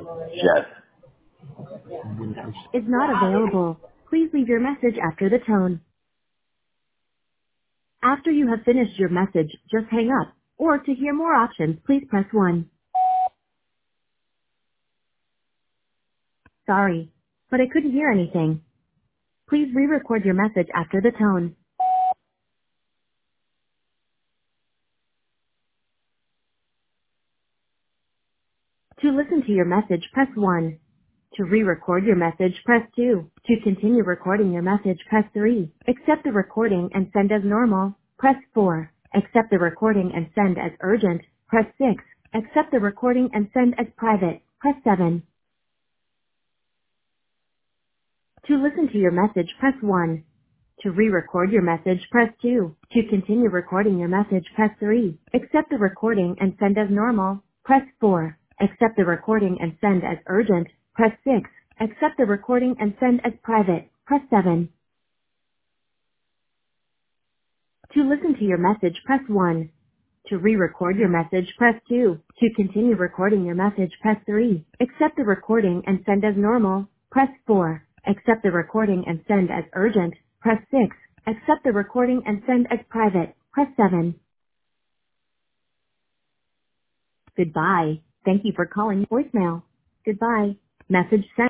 Jeff. Is not available. Please leave your message after the tone. After you have finished your message, just hang up. Or to hear more options, please press 1. Sorry, but I couldn't hear anything. Please re-record your message after the tone. To listen to your message, press 1. To re-record your message, press 2. To continue recording your message, press 3. Accept the recording and send as normal, press 4. Accept the recording and send as urgent, press 6. Accept the recording and send as private, press 7. To listen to your message, press 1. To re-record your message, press 2. To continue recording your message, press 3. Accept the recording and send as normal, press 4. Accept the recording and send as urgent, press 6. Accept the recording and send as private, press 7. To listen to your message, press 1. To re-record your message, press 2. To continue recording your message, press 3. Accept the recording and send as normal, press 4. Accept the recording and send as urgent, press 6. Accept the recording and send as private, press 7. Goodbye. Thank you for calling voicemail. Goodbye. Message sent.